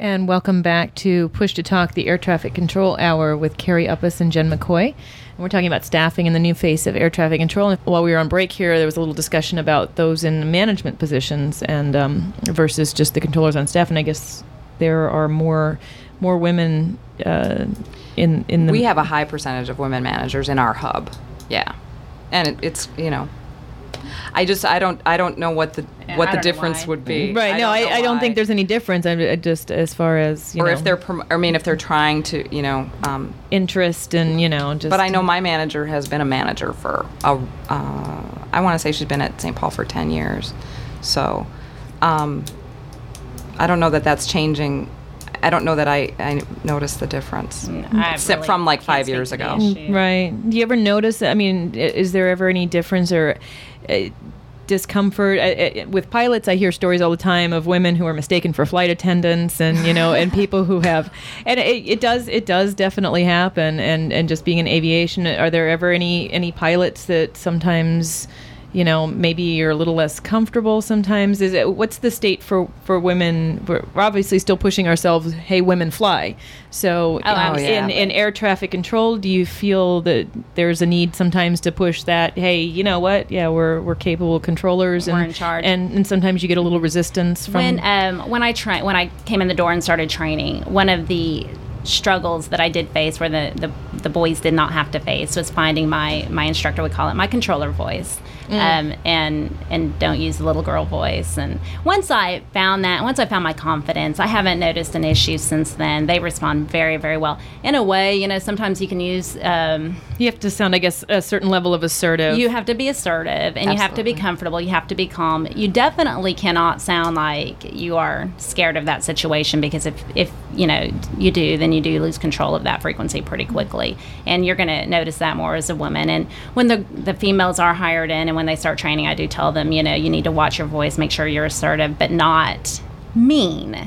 And welcome back to Push to Talk, the Air Traffic Control Hour with Carrie Uppus and Jen McCoy. And we're talking about staffing and the new face of air traffic control. And while we were on break here, there was a little discussion about those in management positions and versus just the controllers on staff. And I guess there are more women in the... We have a high percentage of women managers in our hub. Yeah. And it's, you know... I don't know what the difference would be. Right. I don't think there's any difference. I just as far as if they're trying to interest and just. But I know my manager has been a manager for I want to say she's been at St. Paul for 10 years, so I don't know that that's changing. I don't know that I noticed the difference from like 5 years ago. Right. Do you ever notice? I mean, is there ever any difference or discomfort with pilots? I hear stories all the time of women who are mistaken for flight attendants, and and people who have, and it does definitely happen. And just being in aviation, are there ever any pilots that sometimes? Maybe you're a little less comfortable sometimes. What's the state for women? We're obviously still pushing ourselves, hey, women fly. So in air traffic control, do you feel that there's a need sometimes to push that, hey, you know what? Yeah, we're capable controllers. We're in charge. And sometimes you get a little resistance from... When I came in the door and started training, one of the struggles that I did face where the boys did not have to face was finding my instructor would call it my controller voice. And don't use the little girl voice. And once I found my confidence, I haven't noticed an issue since then. They respond very, very well. In a way, sometimes you can use... you have to sound, I guess, a certain level of assertive. You have to be assertive, and you have to be comfortable. You have to be calm. You definitely cannot sound like you are scared of that situation, because if you do, then you do lose control of that frequency pretty quickly. And you're going to notice that more as a woman. And when the females are hired in and when they start training, I do tell them, you need to watch your voice, make sure you're assertive, but not mean.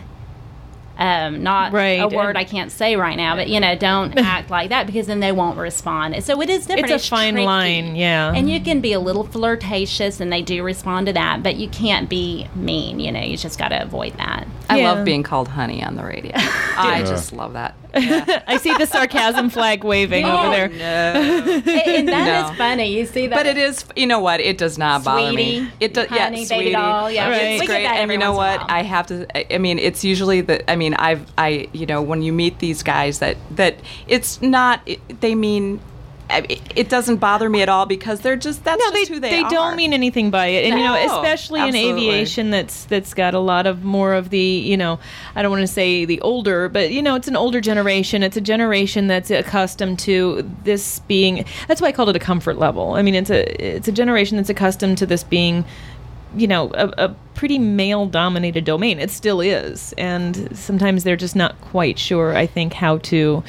Not right. A word I can't say right now, but don't act like that, because then they won't respond. So it is different. It's a fine tricky. line, yeah. And you can be a little flirtatious, and they do respond to that, but you can't be mean. You just got to avoid that. I love being called honey on the radio. I just love that. Yeah. I see the sarcasm flag waving over there. No. And that is funny. You see that? But it is, you know what? It does not bother me. It does, honey, sweetie. baby doll. Yeah, right. It's great. And you know what? I have to, it's usually when you meet these guys that it's not, they mean, it doesn't bother me at all, because they're just, that's just who they are. They don't mean anything by it. And, especially absolutely. in aviation that's got a lot of more of the, I don't want to say the older, but, it's an older generation. It's a generation that's accustomed to this being, that's why I called it a comfort level. I mean, it's a generation that's accustomed to this being, a pretty male-dominated domain. It still is. And sometimes they're just not quite sure, I think, how to,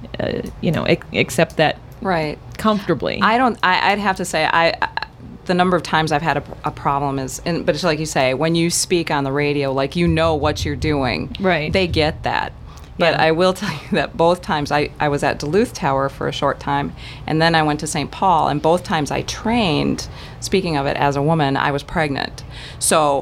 accept that. Right. Comfortably. I'd have to say, the number of times I've had a problem is, but it's like you say, when you speak on the radio, like what you're doing. Right. They get that. But I will tell you that both times I was at Duluth Tower for a short time, and then I went to St. Paul, and both times I trained, speaking of it, as a woman, I was pregnant. So...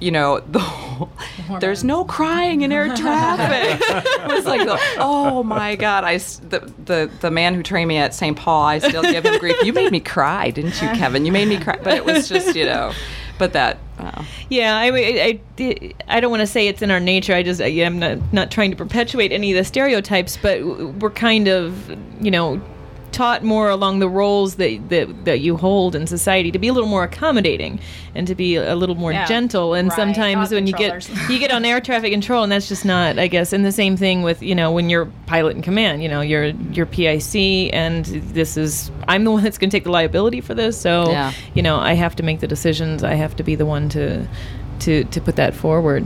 there's no crying in air traffic. It was like, oh my God! The man who trained me at St. Paul, I still give him grief. You made me cry, didn't you, Kevin? You made me cry. But it was just, but that. Yeah, I don't want to say it's in our nature. I'm not trying to perpetuate any of the stereotypes, but we're kind of, taught more along the roles that you hold in society to be a little more accommodating and to be a little more gentle. And sometimes when you get on air traffic control, and that's just not, I guess. And the same thing with when you're pilot in command, you're PIC, and I'm the one that's going to take the liability for this. So I have to make the decisions. I have to be the one to put that forward.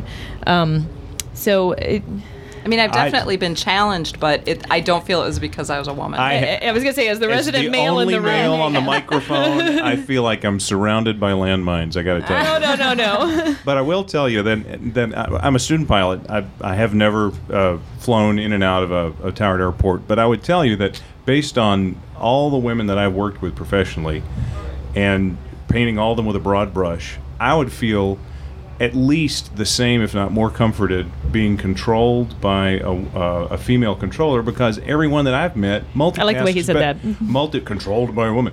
I've definitely been challenged, but I don't feel it was because I was a woman. I was going to say, as the resident male in the room. As the only male on the microphone, I feel like I'm surrounded by landmines, I got to tell you. No. But I will tell you that I'm a student pilot. I have never flown in and out of a Tower Airport, but I would tell you that based on all the women that I've worked with professionally and painting all of them with a broad brush, I would feel at least the same, if not more comforted, being controlled by a female controller, because everyone that I've met multitasks. I like the way he said that. Controlled by a woman.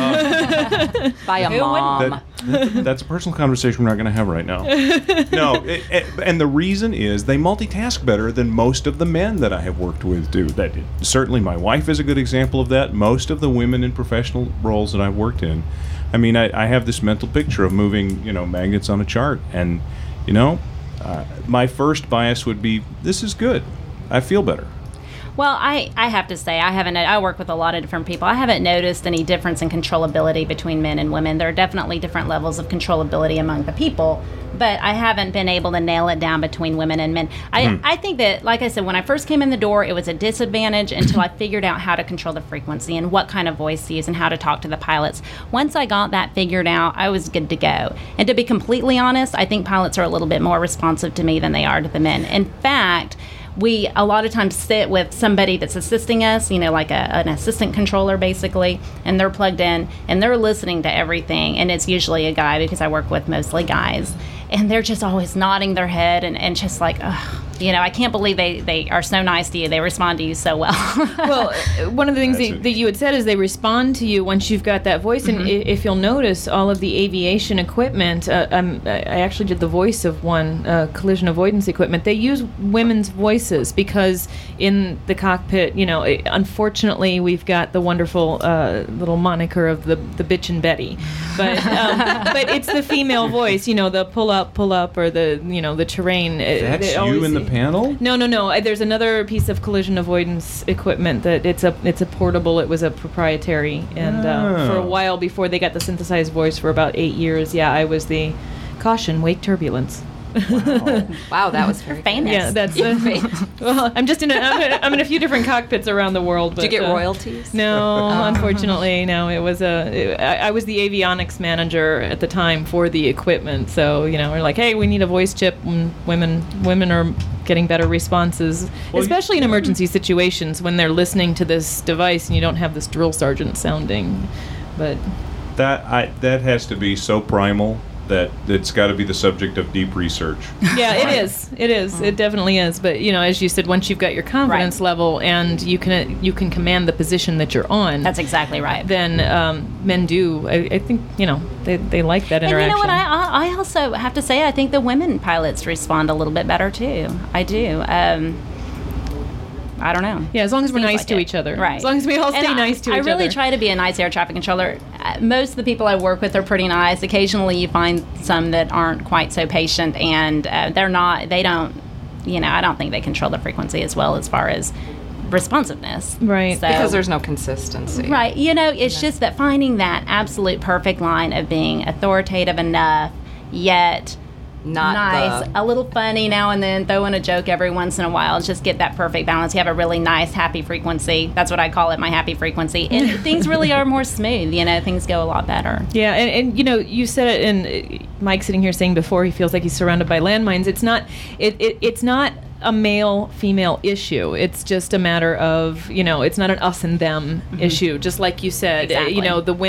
By a mom. That's a personal conversation we're not going to have right now. No, and the reason is they multitask better than most of the men that I have worked with do. Certainly my wife is a good example of that. Most of the women in professional roles that I've worked in, I mean, I have this mental picture of moving, magnets on a chart, and, my first bias would be, this is good. I feel better. Well, I have to say, I work with a lot of different people. I haven't noticed any difference in controllability between men and women. There are definitely different levels of controllability among the people, but I haven't been able to nail it down between women and men. I think that, like I said, when I first came in the door, it was a disadvantage until I figured out how to control the frequency and what kind of voice to use and how to talk to the pilots. Once I got that figured out, I was good to go. And to be completely honest, I think pilots are a little bit more responsive to me than they are to the men. In fact, we a lot of times sit with somebody that's assisting us, like an assistant controller basically, and they're plugged in and they're listening to everything, and it's usually a guy because I work with mostly guys, and they're just always nodding their head and just like, ugh. I can't believe they are so nice to you. They respond to you so well. Well, one of the things that you had said is they respond to you once you've got that voice. And if you'll notice, all of the aviation equipment, I actually did the voice of one collision avoidance equipment. They use women's voices because in the cockpit, unfortunately, we've got the wonderful little moniker of the bitchin' Betty. But but it's the female voice, the pull up, or the terrain. That's you in the panel? No. There's another piece of collision avoidance equipment that it's a portable. It was a proprietary, and for a while before they got the synthesized voice, for about 8 years, I was the caution, wake turbulence. Wow, that was very famous. Yeah, that's well, I'm in a few different cockpits around the world. But, did you get royalties? No, unfortunately, no. It was I was the avionics manager at the time for the equipment. So we're like, hey, we need a voice chip. And women are getting better responses, especially in emergency situations when they're listening to this device and you don't have this drill sergeant sounding. But that has to be so primal that it's got to be the subject of deep research. Yeah, it is. It definitely is. But as you said, once you've got your confidence level and you can command the position that you're on. That's exactly right. Then men do. I think they like that interaction. And you know what? I also have to say I think the women pilots respond a little bit better too. I do. I don't know. Yeah, as long as we're nice to each other. Right. As long as we all stay nice to each other. I really try to be a nice air traffic controller. Most of the people I work with are pretty nice. Occasionally you find some that aren't quite so patient, and I don't think they control the frequency as well as far as responsiveness. Right. So, because there's no consistency. Right. It's just that finding that absolute perfect line of being authoritative enough, yet not nice, a little funny now and then, throw in a joke every once in a while, just get that perfect balance. You have a really nice, happy frequency. That's what I call it, my happy frequency. And things really are more smooth, things go a lot better. Yeah, and you said it, and Mike sitting here saying before he feels like he's surrounded by landmines. It's not a male-female issue. It's just a matter of, it's not an us and them issue, just like you said. Exactly.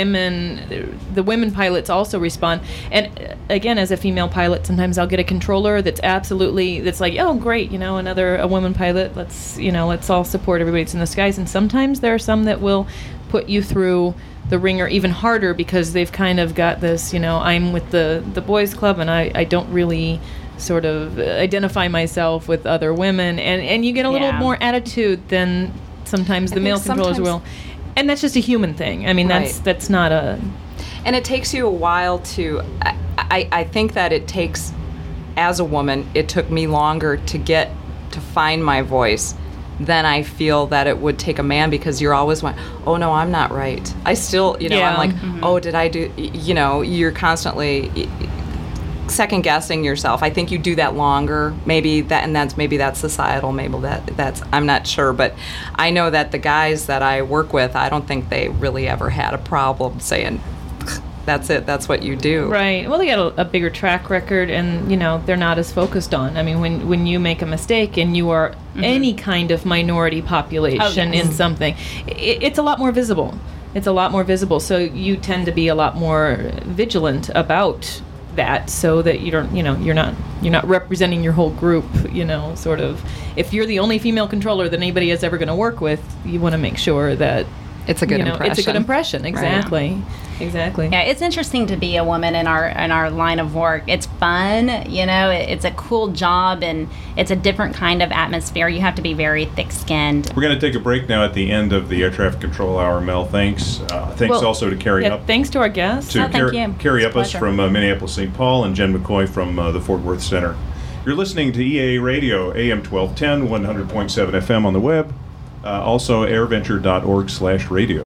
The women pilots also respond. And again, as a female pilot, sometimes I'll get a controller that's like, oh, great, a woman pilot. Let's all support everybody that's in the skies. And sometimes there are some that will put you through the ringer even harder because they've kind of got this, I'm with the boys club and I don't really sort of identify myself with other women, and you get a little more attitude than sometimes the male controllers will, and that's just a human thing. I mean, that's not a. And it takes you a while to. I think that it takes, as a woman, it took me longer to find my voice than I feel that it would take a man, because you're always going, oh no, I'm not right. I still, I'm like, oh, did I do? You're constantly second guessing yourself. I think you do that longer. Maybe that's societal. Maybe that's I'm not sure, but I know that the guys that I work with, I don't think they really ever had a problem saying, that's it, that's what you do. Right. Well, they got a bigger track record, and they're not as focused on. I mean, when you make a mistake and you are any kind of minority population in something, it's a lot more visible. So you tend to be a lot more vigilant about that so that you don't, you're not representing your whole group, sort of. If you're the only female controller that anybody is ever going to work with, you want to make sure that it's a good impression. It's a good impression, exactly. Right. Exactly. Yeah, it's interesting to be a woman in our line of work. It's fun, it's a cool job, and it's a different kind of atmosphere. You have to be very thick-skinned. We're going to take a break now at the end of the Air Traffic Control Hour. Mel, thanks. Thanks also to Carrie Up. Thanks to our guests. Thank you. Carrie It's a Uppus pleasure. from Minneapolis, St. Paul, and Jen McCoy from the Fort Worth Center. You're listening to EAA Radio, AM 1210, 100.7 FM on the web, also airventure.org/radio.